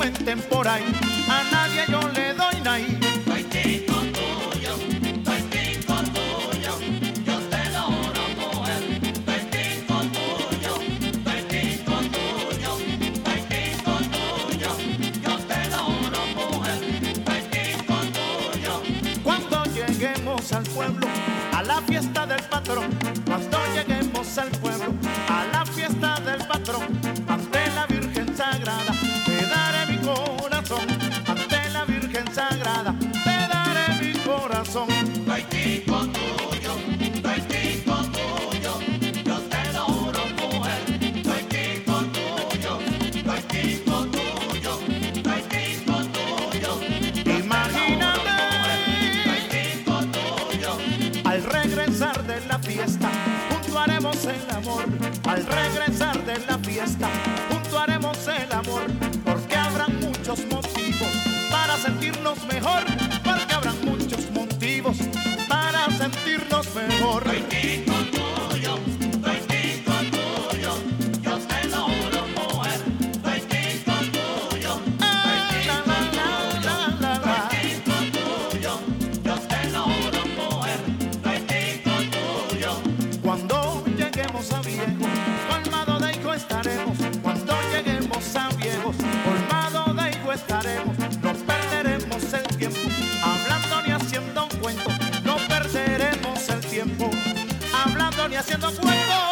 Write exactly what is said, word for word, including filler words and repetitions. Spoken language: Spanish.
comenten por ahí, a nadie yo le doy naí. Tuitico tuyo, tuitico tuyo, yo te lo juro, mujer. Tuitico tuyo, tuitico tuyo, tuitico tuyo, yo te lo juro, mujer. Tuitico tuyo. Cuando lleguemos al pueblo, a la fiesta del patrón, cuando lleguemos al pueblo, a la fiesta del patrón, ante la Virgen Sagrada, te daré mi corazón, ante la Virgen Sagrada, te daré mi corazón. Tuitico tuyo, tuitico tuyo, yo te lo juro, mujer. Tuitico tuyo, tuitico tuyo, tuitico tuyo. Imagínate, Tuitico tuyo. al regresar de la fiesta, junto haremos el amor. Al regresar de la fiesta, junto haremos el amor, porque habrán muchos motivos para sentirnos mejor, porque habrán muchos motivos para sentirnos mejor. Tuitico tuyo, tuitico tuyo, yo te lo juro, mujer. Tuitico tuyo, Ah, la, la, la, la, la. tuitico tuyo, yo te lo juro, mujer. Tuitico tuyo. Cuando lleguemos a viejos, colmado de hijo estaremos. Cuando lleguemos a viejos, colmado de hijo estaremos. No perderemos el tiempo hablando ni haciendo un cuento. No perderemos el tiempo hablando ni haciendo cuentos.